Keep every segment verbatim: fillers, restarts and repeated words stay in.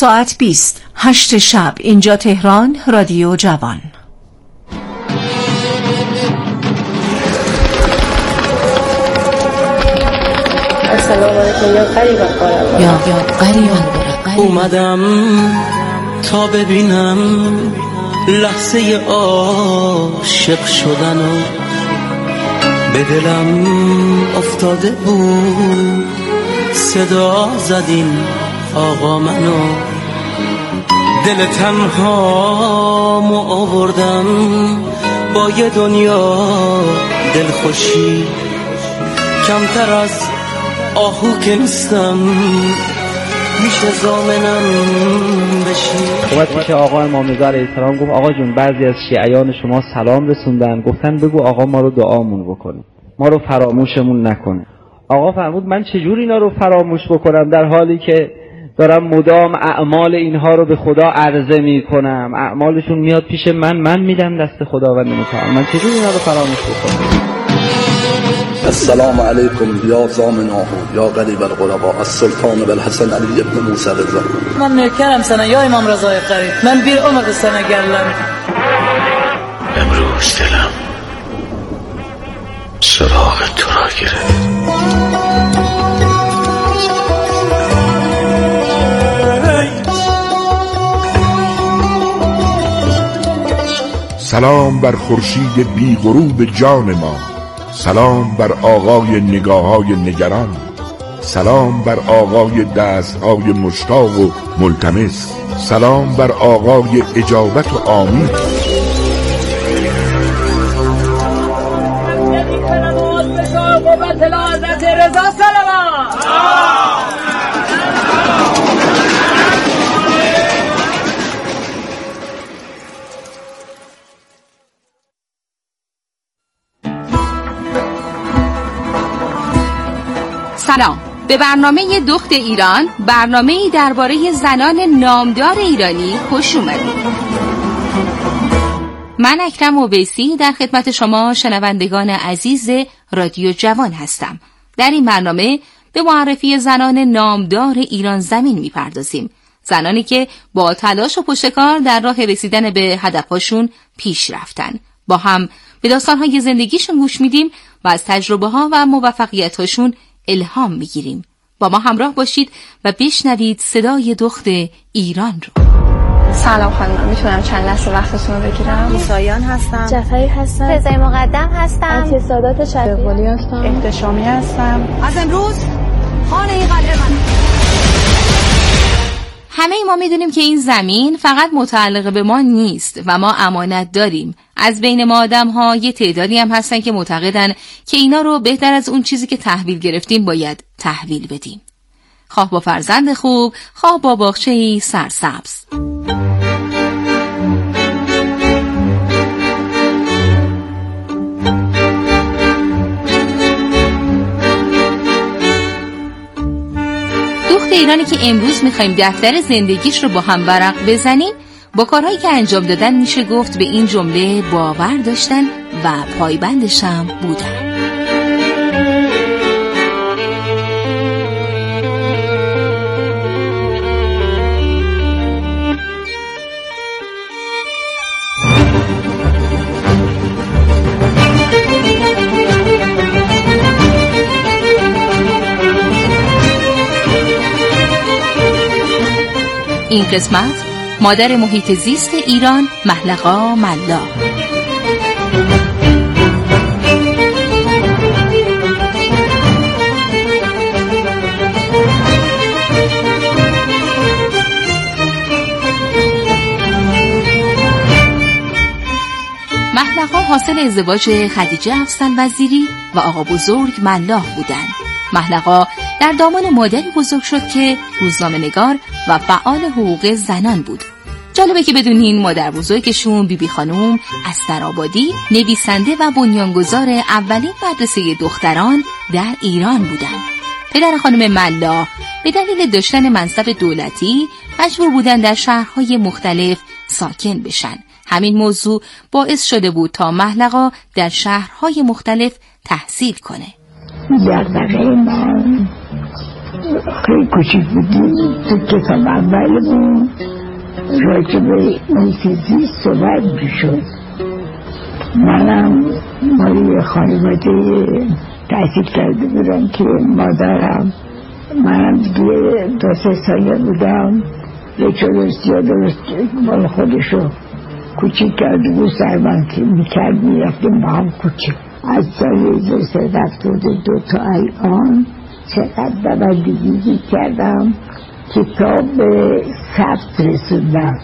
ساعت بیست، هشت شب، اینجا تهران، رادیو جوان. السلام علیکم یا قریبا قربا یا یا قریبا اومدم تا ببینم لحظه عاشق شدن و به دلم افتاده بود صدا زدین آقا منو، دل تنهامو آوردم با یه دنیا دلخوشی، کمتر از آهو که نیستم میشه زامنم بشی. صحبت میشه آقا امام رضا علیه السلام گفت آقا جون بعضی از شیعیان شما سلام رسوندن، گفتن بگو آقا ما رو دعامون بکنه، ما رو فراموشمون نکنه. آقا فرمود من چجور اینا رو فراموش بکنم در حالی که دارم مدام اعمال اینها رو به خدا عرضه میکنم، اعمالشون میاد پیش من، من میدم دست خداوند متعال، من چجور اینا رو فراموش بکنم؟ السلام علیکم یا زامناه یا غریب الغرباء السلطان بالحسن علی ابن موسی رضا. من نکرم سنه یا امام رضای قریب، من بیر عمر سنه گرلم. امروز دلم سراغ تو را گرفت. سلام بر خورشید بی غروب جان ما، سلام بر آقای نگاه‌های نگران، سلام بر آقای دست‌های مشتاق و ملتمس، سلام بر آقای اجابت و آمین. سلام، به برنامه دخت ایران، برنامه‌ای درباره زنان نامدار ایرانی خوش اومدید. من اکرم اویسی در خدمت شما شنوندگان عزیز رادیو جوان هستم. در این برنامه به معرفی زنان نامدار ایران زمین میپردازیم، زنانی که با تلاش و پشتکار در راه رسیدن به هدفهاشون پیش رفتن. با هم به داستان‌های زندگیشون گوش میدیم و از تجربه‌ها و موفقیت‌هاشون الهام میگیریم. با ما همراه باشید و بشنوید صدای دخت ایران رو. سلام خانم، میتونم چند لحظه وقتتون رو بگیرم؟ موساییان هستم. جعفری هستم. رضای مقدم هستم. اعتصادات شبیه‌ولی هستم. احتشامی هستم. از امروز خانه این قلعه من. همه ما میدونیم که این زمین فقط متعلق به ما نیست و ما امانت داریم. از بین ما آدم ها یه تعدادی هم هستن که معتقدن که اینا رو بهتر از اون چیزی که تحویل گرفتیم باید تحویل بدیم. خواه با فرزند خوب، خواه با باغچه‌ای سرسبز. دخت ایرانی که امروز میخوایم دفتر زندگیش رو با هم ورق بزنیم، با کارهایی که انجام دادن میشه گفت به این جمله باور داشتن و پایبندش هم بودن. این قسمت مادر محیط زیست ایران محلقا ملاح. محلقا حاصل ازدواج خدیجه افسن وزیری و آقا بزرگ ملاح بودند. محلقا در دامان مادری بزرگ شد که روزنامه‌نگار و فعال حقوق زنان بود. جالبه که بدونین مادر بزرگشون بیبی خانوم استرآبادی نویسنده و بنیانگذار اولین مدرسه دختران در ایران بودن. پدر خانم ملاح به دلیل داشتن منصب دولتی مجبور بودن در شهرهای مختلف ساکن بشن. همین موضوع باعث شده بود تا محلقا در شهرهای مختلف تحصیل کنه. دغدغه ما خیلی کوچیک بودیم تو کتاب اول بود راجع به محیط زیست صحبت میشد. منم مالی خانواده تحصیل کرده بودم که مادرم منم دیگه دو سه ساله بودم یه چلوست یا درست مال خودشو کوچیک کرده بود سر من که میکرد میرفتیم با هم کوچیک. از سال دوست هفتاد دو تا الان چقدر دوندگی کردم کتاب ثبت رسوندم.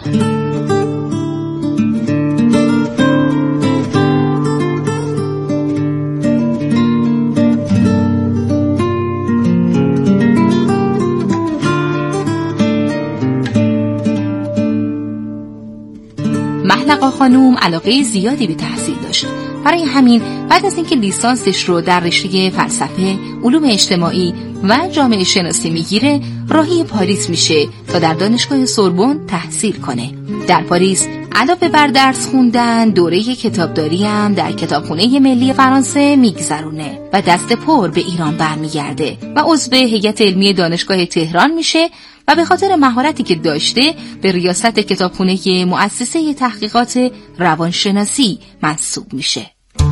محلقا خانوم علاقه زیادی به تحصیل داشت. برای همین بعد از اینکه لیسانسش رو در رشته فلسفه، علوم اجتماعی و جامعه شناسی میگیره، راهی پاریس میشه تا در دانشگاه سوربن تحصیل کنه. در پاریس علاوه بر درس خوندن، دوره کتابداری هم در کتابخانه ملی فرانسه میگذرونه و دست پر به ایران برمیگرده و عضو هیئت علمی دانشگاه تهران میشه و به خاطر مهارتی که داشته به ریاست کتابخانه مؤسسه تحقیقات روانشناسی منصوب میشه.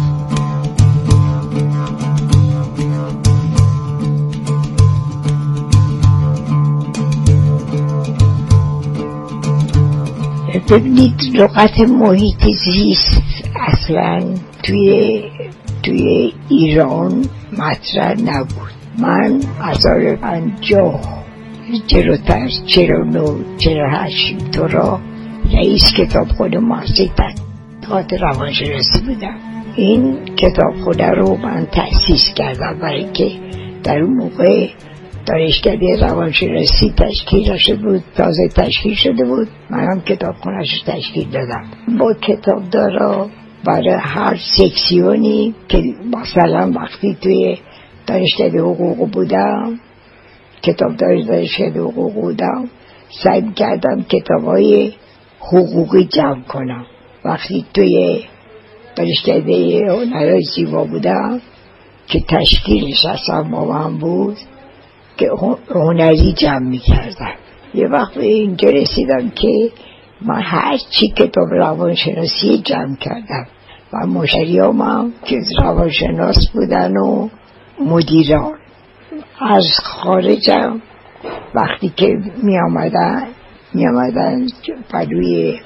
ببینید لغت محیط زیست اصلا توی توی ایران مطرح نبود. من از سال پنجاه جلوتر چهل و نه چهل و هشت تو را رئیس کتابخانه مؤسسه تحقیقات روانشناسی بودم. این کتابخانه رو من تأسیس کردم برای که در اون موقع دانشکده روانشناسی تشکیل شده بود، تازه تشکیل شده بود. منم کتابخانه‌اش رو تشکیل دادم با کتابدارا برای هر سکسیونی که مثلا وقتی توی دانشکده حقوق بودم کتابدار دانشکده حقوق بودم سعی کردم کتابای حقوقی جمع کنم. وقتی توی دانشکده هنرهای زیبا بودم که تشکیلش اصلا با من بود که هنری جمع می کردم. یه وقت به اینجا رسیدم که من هر چی کتاب روانشناسی جمع کردم و مشتریام هم که روانشناس بودن و مدیران از خارجم وقتی که می آمدن می آمدن پلوی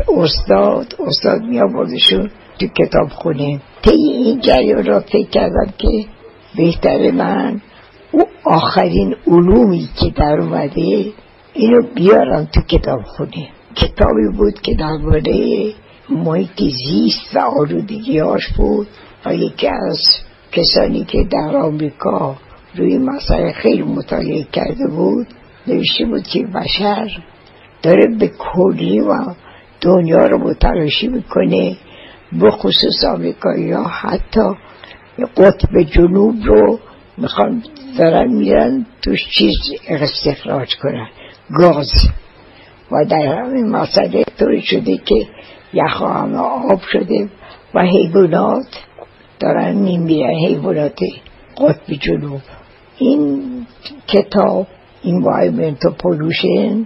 استاد استاد می آوردشون تو کتاب خونه. طی این جریان را فکر کردم که بهتر من او آخرین علومی که در اومده اینو بیارم تو کتاب خونه. کتابی بود که درباره محیط زیست و آلودگی‌هاش بود و یکی از کسانی که در آمریکا روی مسئله خیلی مطالعه کرده بود نوشته بود که بشر داره به کلی و دنیا رو متلاشی میکنه، به خصوص آمریکایی ها حتی قطب جنوب رو میخوان دارن میرن توش چیز استخراج کنن، گاز. و در همین مسئله طوری شده که یخها همه آب شده و حیوانات دارن میمیرن، حیوانات قطب جنوب. این کتاب Environmental Pollution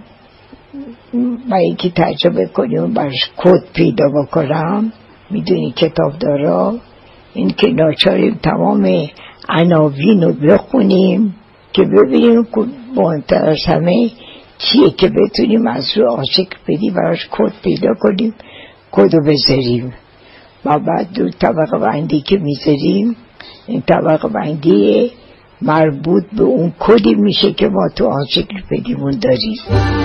و اینکه تجربه کنیم برش کد پیدا بکنم، میدونی کتاب دارا این که ناچاریم تمام عناوین رو بخونیم که ببینیم مهمتر از همه چیه که بتونیم از رو آنسیکلوپدی براش کد پیدا کنیم، کد رو بذاریم و بعد دو طبقه بندی که میذاریم این طبقه بندی مربوط به اون کدی میشه که ما تو آنسیکلوپدیمون داریم.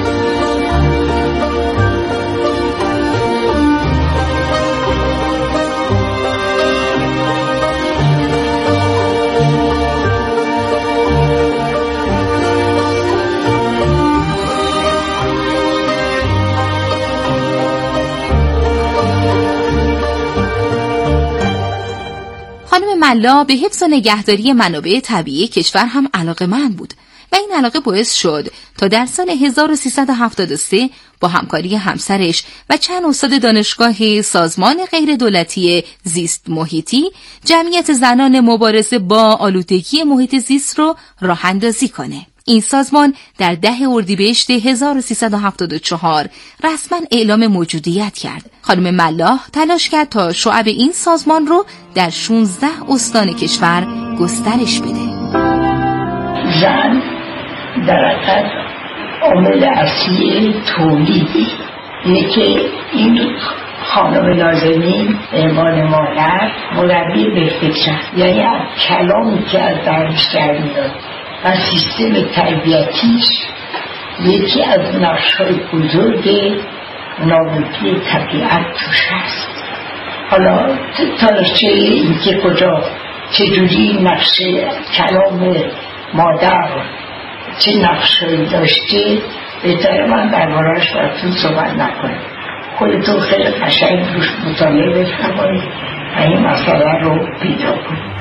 خانم ملا به حفظ و نگهداری منابع طبیعی کشور هم علاقه‌مند بود و این علاقه باعث شد تا در سال هزار و سیصد و هفتاد و سه با همکاری همسرش و چند استاد دانشگاه سازمان غیر دولتی زیست محیطی جمعیت زنان مبارزه با آلودگی محیط زیست رو راه اندازی کنه. این سازمان در ده اردیبهشت هزار و سیصد و هفتاد و چهار رسما اعلام موجودیت کرد. خانم ملاح تلاش کرد تا شعب این سازمان رو در شانزده استان کشور گسترش بده. زن در حقیقت عامل اصلی تولیدی، یکی این خانم نازنین عنوان مادر مربی به فکر، یعنی از کلامی که از درش در میاد و سیستم تربیتیش یکی از نقش‌های بزرگ نابودی طبیعت توش هست. حالا تاریخچه این که کجا چجوری نقشه کلام مادر چه نقشه‌ای داشته بهتره من درباره‌اش براتون صحبت نکنم. خودتون خیلی قشنگ روش مطالعه بفرمایید و این مسئله رو پیدا کنید.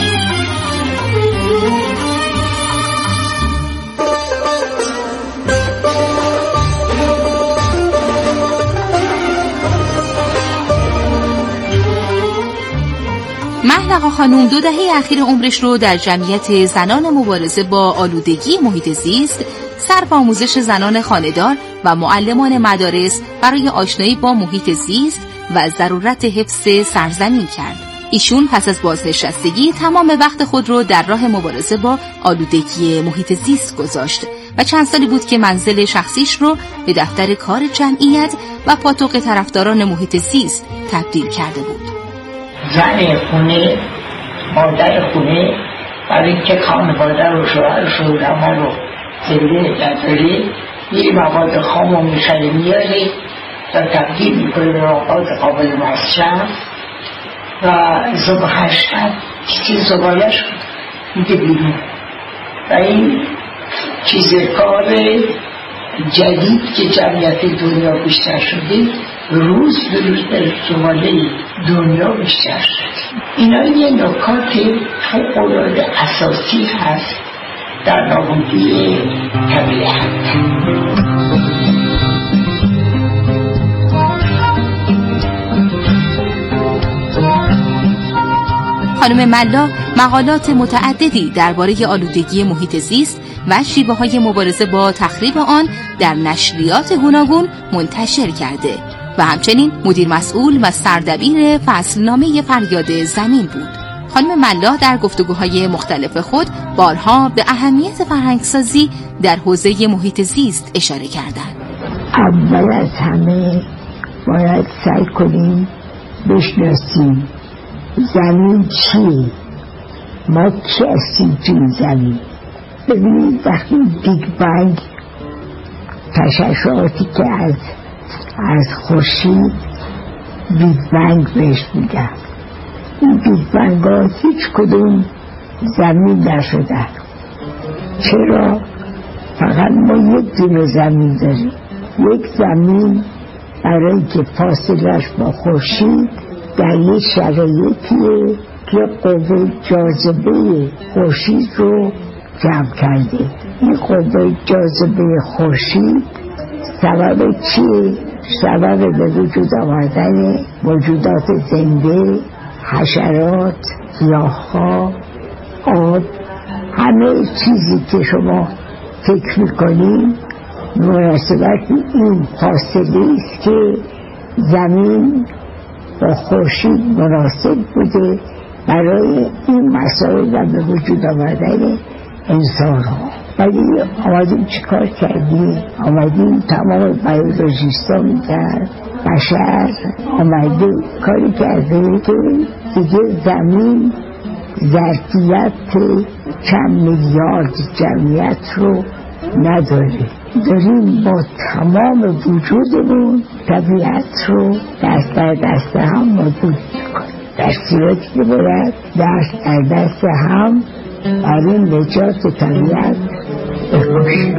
محلقا خانم دو دهه اخیر عمرش رو در جمعیت زنان مبارزه با آلودگی محیط زیست، صرف آموزش زنان خانه‌دار و معلمان مدارس برای آشنایی با محیط زیست و ضرورت حفظ سرزمین کرد. ایشون پس از بازنشستگی تمام وقت خود رو در راه مبارزه با آلودگی محیط زیست گذاشت و چند سالی بود که منزل شخصیش رو به دفتر کار جمعیت و پاتوق طرفداران محیط زیست تبدیل کرده بود. زن خونه، مادر خونه، برای اینکه خانواده رو شوهرش رو رما رو زنده نداره، میری مواد خام رو میخره میاره و تبدیل میکنه به مواد قابل مصرف و زبالش هم چیزی زبالش میده بیرون و این چیز کار جدید که جمعیت دنیا بیشتر شده روز به روز در زباله دنیا بیشتر شده. اینا یه نکات فوق‌العاده اساسی هست در نابودی طبیعت. خانم ملاح مقالات متعددی درباره آلودگی محیط زیست و شیوه‌های مبارزه با تخریب آن در نشریات گوناگون منتشر کرده و همچنین مدیر مسئول و سردبیر فصلنامه فریاد زمین بود. خانم ملاح در گفتگوهای مختلف خود بارها به اهمیت فرهنگسازی در حوزه محیط زیست اشاره کردند. اول از همه باید سعی کنیم بشناسیم زمین چیه، ما کی هستیم توی زمین. ببینید وقتی بیگ بنگ تشعشعاتی که از از خورشید بیگ بنگ بهش میگن، این بیگ بنگ ها هیچ کدوم زمین نشدن. چرا؟ فقط ما یک دونه زمین داریم، یک زمین برای که فاصلش با خورشید در یک شرایطیه که قوه جاذبه خورشید رو جمع کرده. این قوه جاذبه خورشید سبب چیه؟ سبب به وجود آوردن موجودات زنده، حشرات، گیاه‌ها، آب، همه چیزی که شما فکر میکنید مناسبت این فاصله است که زمین با خورشید مناسب بوده برای این مسائل و به وجود آوردن انسان ها. ولی آمدیم چیکار کردیم؟ آمدیم تمام بیولوژیست ها میگن بشر آمده کاری کرده که دیگه زمین ظرفیت چند میلیارد جمعیت رو نداره. داریم با تمام وجودمون طبیعت رو دست در دست هم نابود میکنیم، در صورتی که باید دست در دست هم برای نجات طبیعت بکشیم.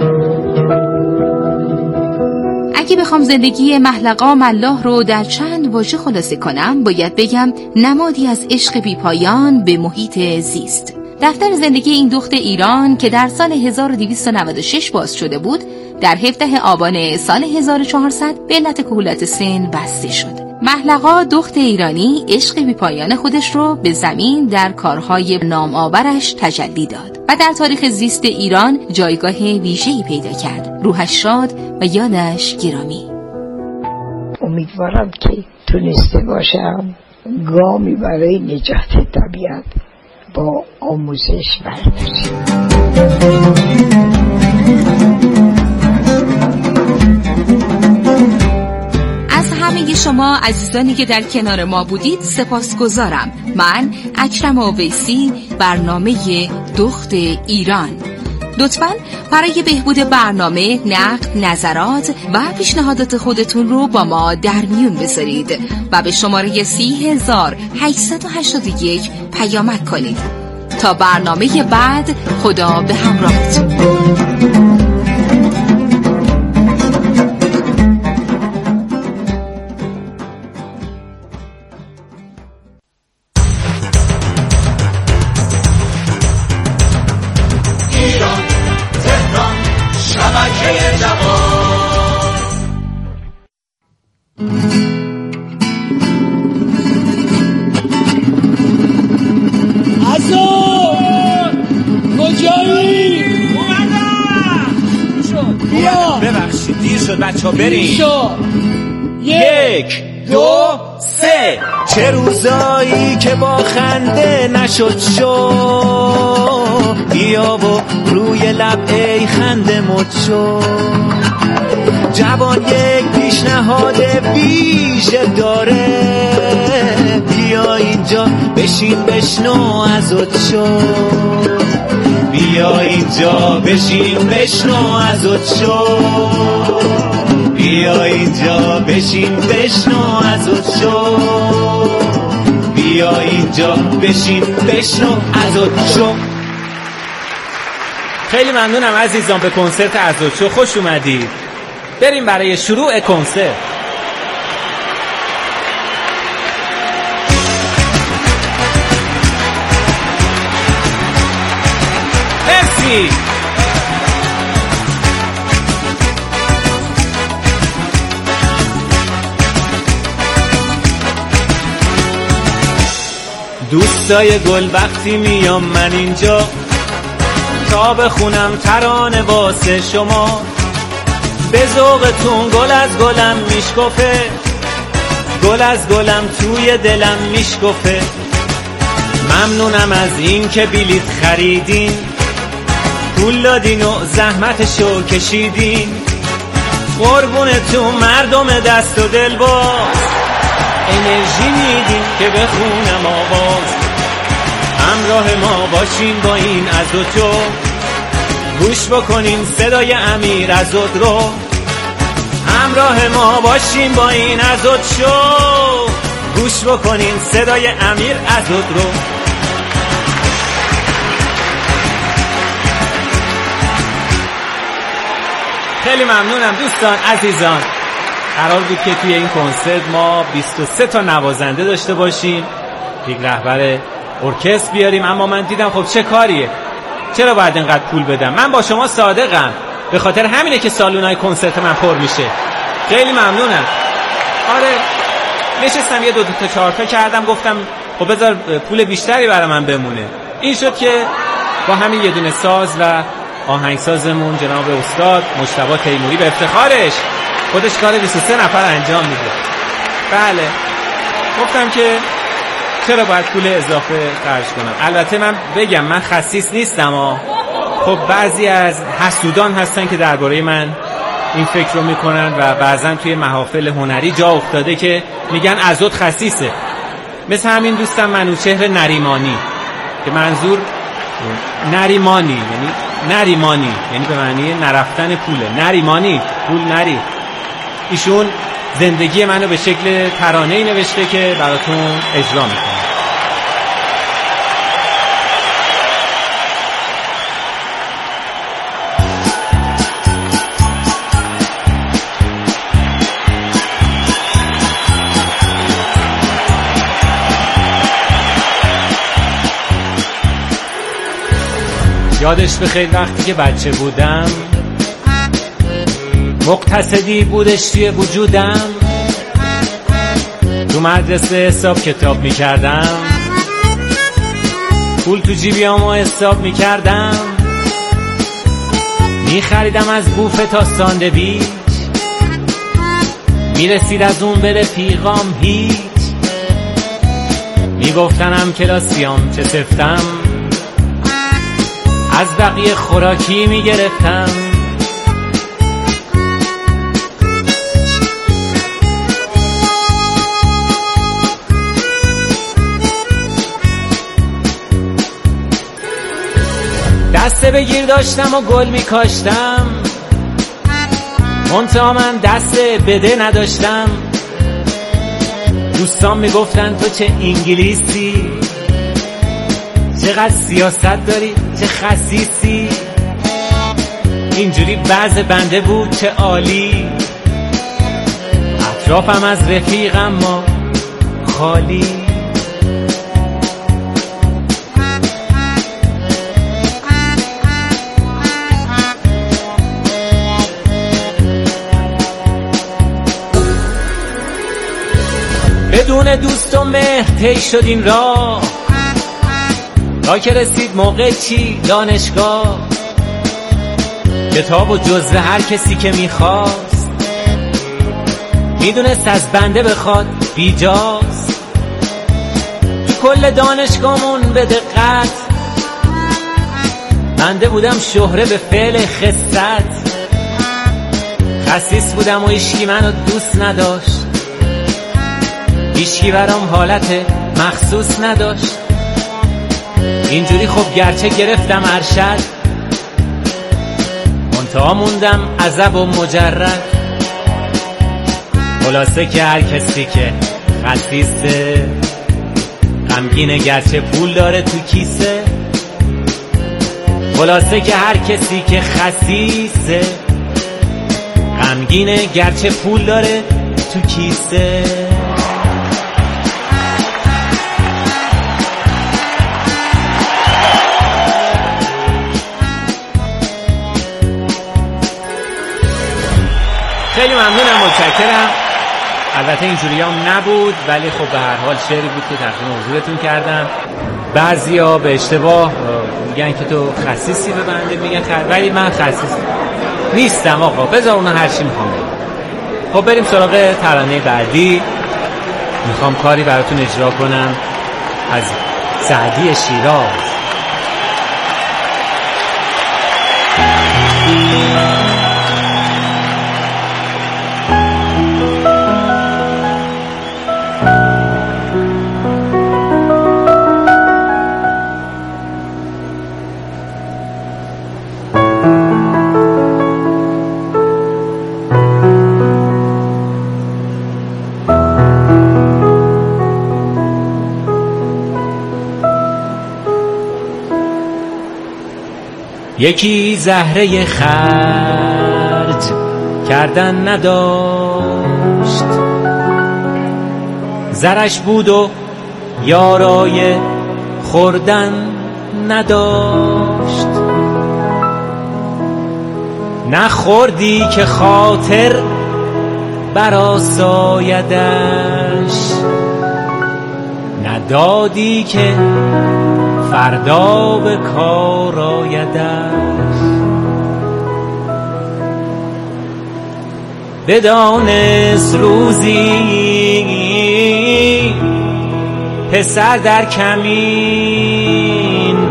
اگه بخوام زندگی محلقا ملاح رو در چند واژه خلاصه کنم، باید بگم نمادی از عشق بیپایان به محیط زیست. دفتر زندگی این دختر ایران که در سال هزار و دویست و نود و شش باز شده بود، در هفدهم آبان سال هزار و چهارصد به علت کهولت سن بسته شد. محلقا دخت ایرانی عشق بی‌پایان خودش رو به زمین در کارهای نام‌آورش تجلی داد و در تاریخ زیست ایران جایگاه ویژه‌ای پیدا کرد. روحش شاد و یادش گرامی. امیدوارم که تونسته باشم گامی برای نجات طبیعت با آموزش برداریم. از همه شما عزیزانی که در کنار ما بودید سپاسگزارم. من اکرم اویسی، برنامه دخت ایران. لطفاً برای بهبود برنامه نقد، نظرات و پیشنهادات خودتون رو با ما در میون بذارید و به شماره سی هزار هشتصد و هشتاد و یک پیامک کنید. تا برنامه بعد، خدا به همراهتون. ببخشید دیر شد بچه‌ها بریم. یک دو سه. چه روزایی که با خنده نشد شو، بیا و روی لب ای خنده مد شو. جوان یک پیشنهاد ویژه داره، بیا اینجا بشین بشنو ازت شو. بیا اینجا بشین بشنو ازت شو. بیا اینجا بشین بشنو ازت شو. بیا اینجا بشین بشنو ازت شو. خیلی ممنونم عزیزان به کنسرت ازت شو خوش اومدید. بریم برای شروع کنسرت. مرسی. دوستای گل وقتی میام من اینجا تا بخونم ترانه واسه شما، به ذوقتون گل از گلم میشکفه، گل از گلم توی دلم میشکفه. ممنونم از این که بلیط خریدین، پول دادین و زحمتشو کشیدین. قربونتون مردم دست و دل باز، انرژی میدین که بخونم آواز. همراه ما باشین با این ازوتو، گوش بکنین صدای امیر ازوت رو. همراه ما باشین با این ازوت شو، گوش بکنین صدای امیر ازوت رو. خیلی ممنونم دوستان عزیزان. قرار بود که توی این کنسرت ما بیست و سه تا نوازنده داشته باشیم، یک رهبر ارکستر بیاریم، اما من دیدم خب چه کاریه، چرا باید اینقدر پول بدم؟ من با شما صادقم، به خاطر همینه که سالونای کنسرت من پر میشه. خیلی ممنونم. آره نشستم یه دو تا چهارتا کردم، گفتم خب بذار پول بیشتری برای من بمونه. این شد که با همین یه دونه ساز و آهنگسازمون جناب استاد مجتبی تیموری به افتخارش خودش کار بیست و سه نفر انجام میده. بله گفتم که چرا باید پول اضافه خرج کنم. البته من بگم من خسیس نیستم ها. خب بعضی از حسودان هستن که درباره من این فکر رو میکنن و بعضا توی محافل هنری جا افتاده که میگن ازوت خسیسه. مثل همین دوستم منوچهر نریمانی که منظور نریمانی یعنی نریمانی یعنی به معنی نرفتن پوله. نریمانی پول نری. ایشون زندگی منو به شکل ترانه‌ای نوشته که براتون اجرا میکنم. یادش بخیر وقتی که بچه بودم، مقتصدی بودش توی وجودم، تو مدرسه حساب کتاب میکردم، پول تو جیبیامو حساب میکردم، میخریدم از بوفه تا ساندویچ، میرسید از اون به رفیقام هیچ، میگفتنم کلاسیام چه سفتم، از بقیه خوراکی میگرفتم. دسته بگیر داشتم و گل میکاشتم، منتها من دست بده نداشتم. دوستان میگفتن تو چه انگلیسی، چقدر سیاست داری، چه خسیسی. اینجوری وضع بنده بود چه عالی، اطرافم از رفیقم ما خالی. بدون دوست و مهر طی شد این راه، تا که رسید موقع چی دانشگاه. کتاب و جزوه هر کسی که میخواست، میدونست از بنده بخواد بیجاست. تو کل دانشگاهمون به دقت، بنده بودم شهره به فعل خست. خسیس بودم و ایشکی منو دوست نداشت، ایشکی برام حالت مخصوص نداشت. اینجوری خب گرچه گرفتم ارشد، منتها موندم عزب و مجرد. خلاصه که هر کسی که خسیسه، غمگینه گرچه پول داره تو کیسه. خلاصه که هر کسی که خسیسه، غمگینه گرچه پول داره تو کیسه. خیلی ممنونم، متشکرم. البته اینجوری هم نبود، ولی خب به هر حال شعری بود که تقدیم حضورتون کردم. بعضیا به اشتباه میگن که تو خسیسی به بنده میگن خر... ولی من خسیس نیستم آقا، بذار اونا هر چی میخوام. خب بریم سراغ ترانه بعدی. میخوام کاری براتون اجرا کنم از سعدی شیراز. یکی زهره خرج کردن نداشت، زرش بود و یارای خوردن نداشت. نخوردی که خاطر برآسایدش، ندادی که فردا به کار آیدش. بدانست روزی پسر در کمین،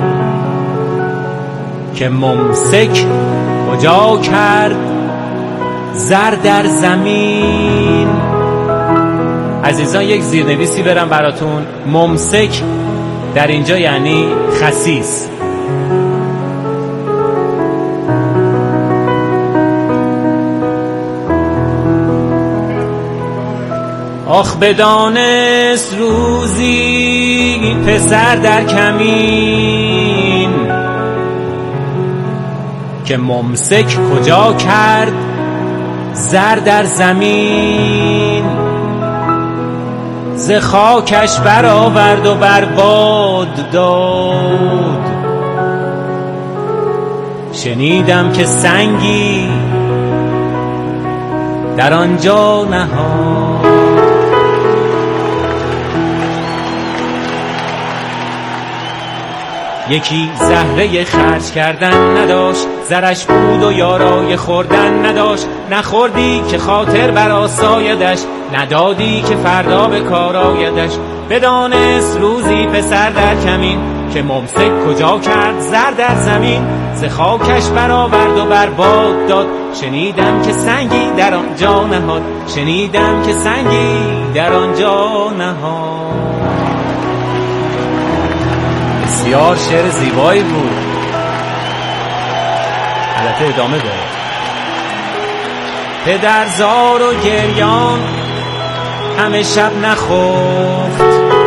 که ممسک کجا کرد زر در زمین. عزیزان یک زیرنویسی برم براتون. ممسک در اینجا یعنی خسیس. آخ بدانست روزی پسر در کمین، که ممسک کجا کرد زر در زمین. ز خاکش برآورد و بر باد داد، شنیدم که سنگی در آنجا نهاد. یکی زهره خرج کردن نداشت، زرش بود و یارای خوردن نداشت. نخوردی که خاطر بر آسایدش، ندادی که فردا به کار آیدش. بدانست روزی پسر در کمین، که ممسک کجا کرد زر در زمین. ز خاکش برآورد و برباد داد، شنیدم که سنگی در آنجا نهاد. شنیدم که سنگی در آنجا نهاد. بسیار شعر زیبایی بود. البته ادامه داره. پدر زار و گریان همه شب نخفت،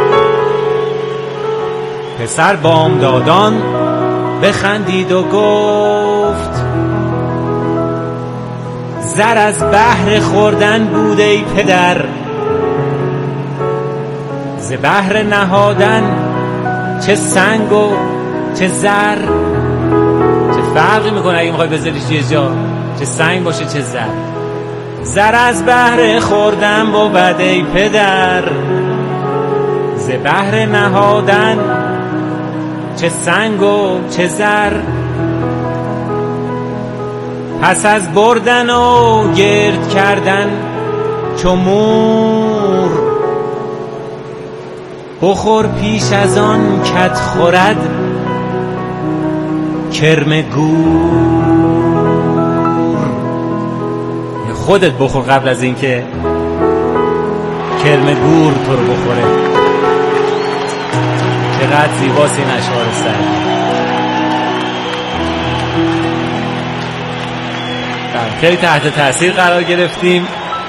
پسر بامدادان بخندید و گفت زر از بهر خوردن بود ای پدر، ز بهر نهادن چه سنگ و چه زر. چه فرقی میکنه اگه میخوای بذاریش یه جا، چه سنگ باشه چه زر. زر از بهر خوردن بود ای پدر، ز بهر نهادن چه سنگ و چه زر. پس از بردن و گرد کردن چو مور، بخور پیش از آن کت خورد کرم گور. خودت بخور قبل از این که کرم گور تو رو بخوره. چقدر زیباست این اشعار سعدی. خیلی تحت تاثیر قرار گرفتیم.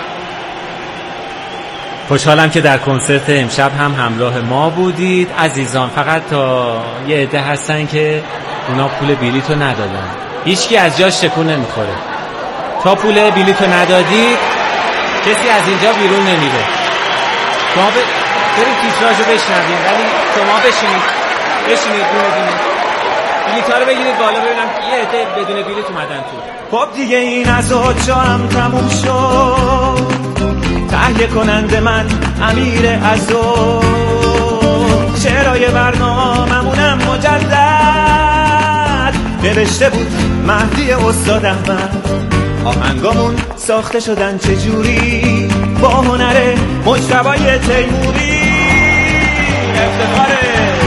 خوشحالم که در کنسرت امشب هم همراه ما بودید عزیزان. فقط تا یه عده هستن که اونا پول بلیطو ندادن. هیچکی از جاش تکون نمیخوره. تا پول بلیطو ندادید کسی از اینجا بیرون نمیره. شما ب... برید تیتراژو بشنوید، ولی شما بشینید بشینید دونه دونه بلیطا رو بگیرید بالا ببینم یه عده بدون بلیط اومدن تو. خب دیگه این عزاجا هم تموم شد، تهیه کننده من امیر عزو، شعرهای برناممونم مجدد نوشته بود مهدی استاد احمد. آهنگامون ساخته شدن چجوری با هنر مجتبی تیموری. افتخاره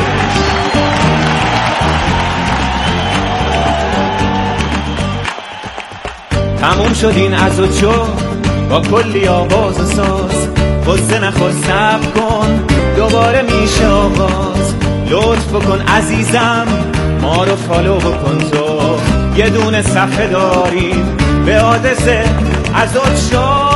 تموم شد این عزوچو با کلی آواز و ساز. غصه نخور صبر کن دوباره میشه آغاز. لطف بکن عزیزم ما رو فالو بکن تو، یه دونه صفحه داریم به آدرس عزوچو.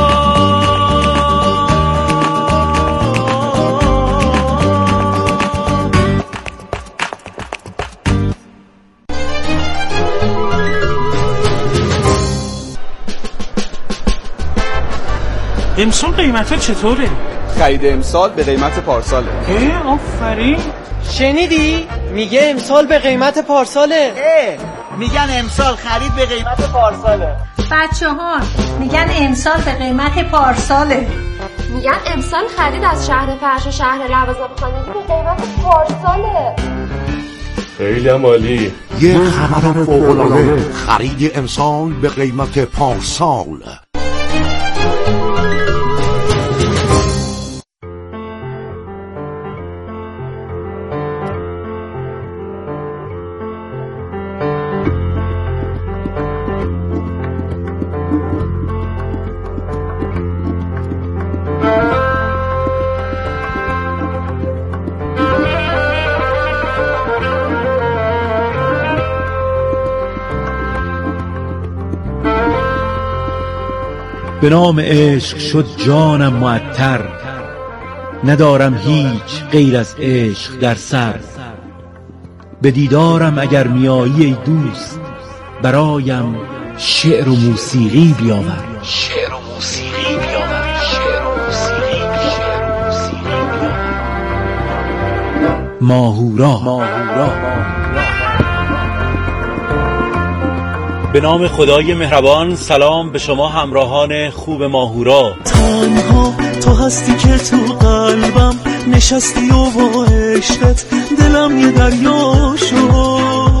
امسال قیمت ها چطوره؟ خرید امسال به قیمت پارساله. اه آفرین. شنیدی؟ میگه امسال به قیمت پارساله. اه میگن امسال خرید به قیمت پارساله. بچه ها میگن امسال به قیمت پارساله. میگن امسال خرید از شهر فرش و شهر لوازم خانگی به قیمت پارساله. خیلی عالی. یه خبر فوق‌العاده، خرید امسال به قیمت پارسال. به نام عشق شد جانم معطر، ندارم هیچ غیر از عشق در سر. به دیدارم اگر میایی ای دوست، برایم شعر و موسیقی بیاور. شعر و موسیقی بیاور. شعر و موسیقی بیاور. ماهورا. ماهورا. به نام خدای مهربان. سلام به شما همراهان خوب ماهورا. تنها تو هستی که تو قلبم نشستی و با عشقت دلم یه دریا شد.